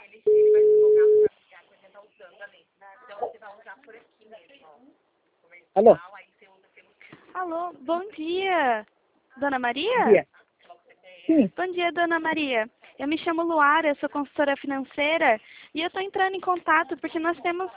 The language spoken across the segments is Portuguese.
ele vai ser logado pra ficar que ele tá usando ali. Então você vai usar por aqui mesmo, ó. Alô? Aí você usa pelo... Alô, bom dia, Dona Maria? Dia. Sim. Bom dia, Dona Maria. Eu me chamo Luara, eu sou consultora financeira e eu estou entrando em contato porque nós temos...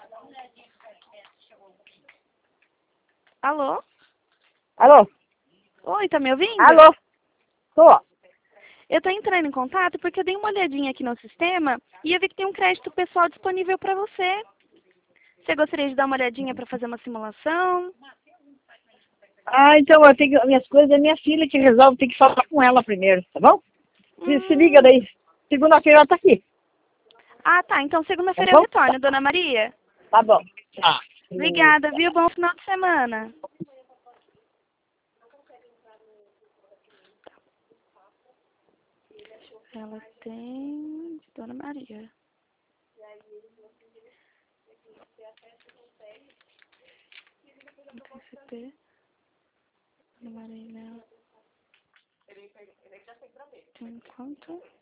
Alô? Alô? Oi, tá me ouvindo? Alô? Tô. Eu estou entrando em contato porque eu dei uma olhadinha aqui no sistema e eu vi que tem um crédito pessoal disponível para você. Você gostaria de dar uma olhadinha para fazer uma simulação? Ah, então eu tenho minhas coisas, é minha filha que resolve, tem que falar com ela primeiro, tá bom? Se liga daí. Segunda-feira ela tá aqui. Ah, tá. Então segunda-feira Tá eu bom? retorno, Dona Maria. Tá bom. Tá. Obrigada, viu? Bom final de semana. Ela tem de Dona Maria. CP. Dona Maria. Tem quanto?